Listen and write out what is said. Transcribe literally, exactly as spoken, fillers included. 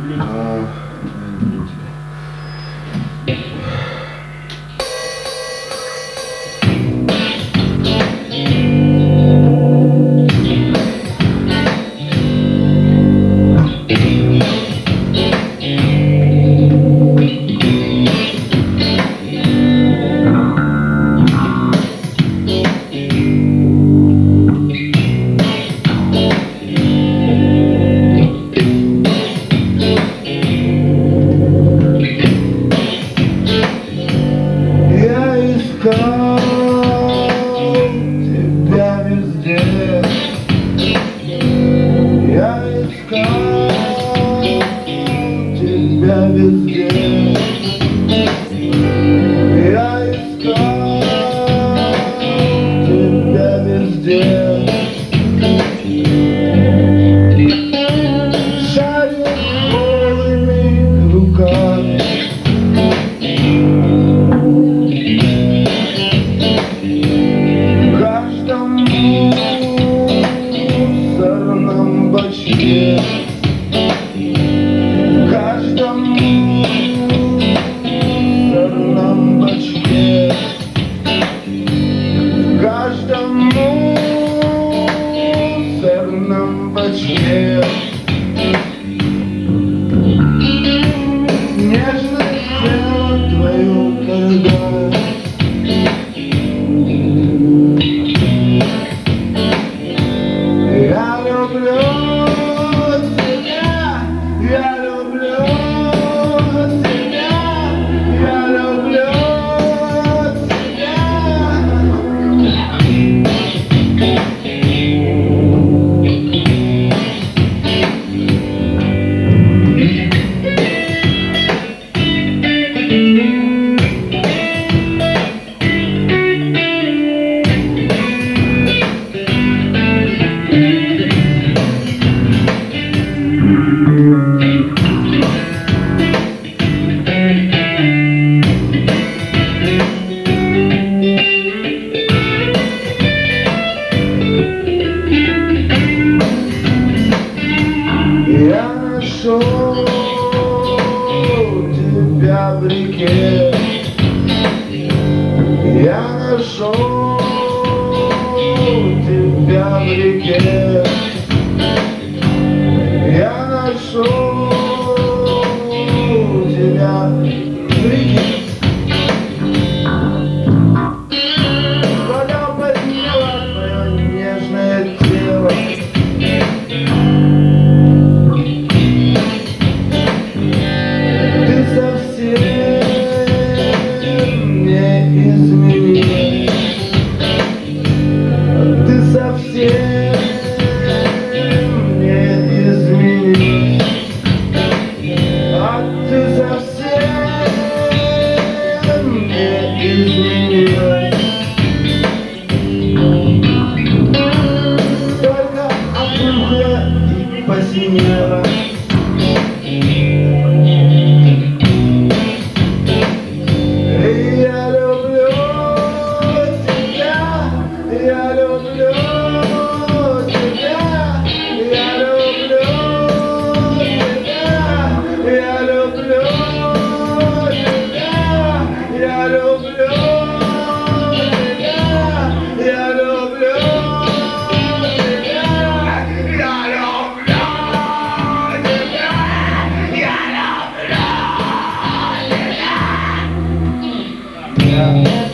люблю. А, я люблю тебя. Искал тебя везде, я искал тебя везде, я искал тебя везде, шарю голыми руками. В каждом мусорном бачке, в каждом мусорном бачке нежное тело твое, дорогая. Я люблю тебя, я люблю тебя, я люблю Я нашел тебя в реке, я нашел тебя в реке, я нашел тебя в реке. Вода подняла твое нежное тело. Только опухла и посинела. Я люблю тебя, я люблю тебя, я люблю тебя, я люблю тебя, я люблю тебя, я люблю тебя, я люблю тебя.